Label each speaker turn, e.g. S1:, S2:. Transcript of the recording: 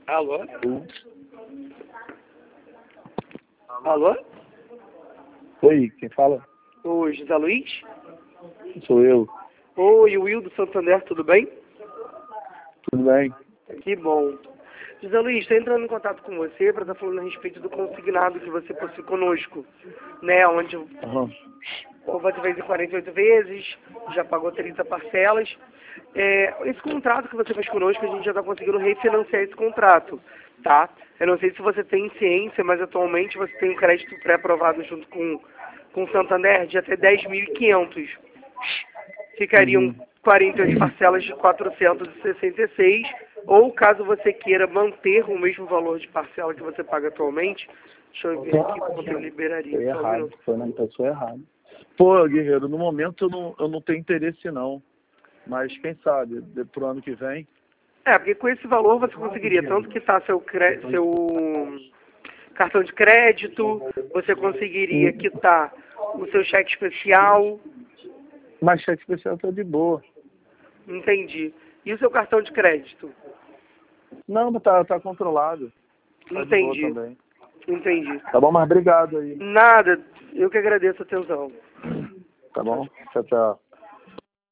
S1: Alô? Alô?
S2: Oi, quem fala?
S1: Oi, José Luiz?
S2: Sou eu.
S1: Oi, Will do Santander, tudo bem?
S2: Tudo bem?
S1: Que bom. José Luiz, estou entrando em contato com você para estar falando a respeito do consignado que você possui conosco, né? Onde
S2: Aham.
S1: você fez em 48 vezes, já pagou 30 parcelas. Esse contrato que você fez conosco, a gente já está conseguindo refinanciar esse contrato, tá? Eu não sei se você tem ciência, mas atualmente você tem um crédito pré-aprovado junto com o Santander de até 10.500. Ficariam 48 parcelas de 466, ou caso você queira manter o mesmo valor de parcela que você paga atualmente, deixa eu ver aqui quanto eu liberaria.
S2: Foi
S1: Só um
S2: errado,
S1: minuto.
S2: foi na pessoa errada. Pô, Guerreiro, no momento eu não tenho interesse não. Mas quem sabe, pro ano que vem.
S1: Porque com esse valor você conseguiria tanto quitar seu cartão de crédito, você conseguiria quitar o seu cheque especial.
S2: Mas cheque especial tá de boa.
S1: Entendi. E o seu cartão de crédito?
S2: Não, mas tá controlado. Tá de boa
S1: Entendi.
S2: também.
S1: Entendi.
S2: Tá bom, mas obrigado aí.
S1: Nada, eu que agradeço a atenção.
S2: Tá bom? Tchau, tchau.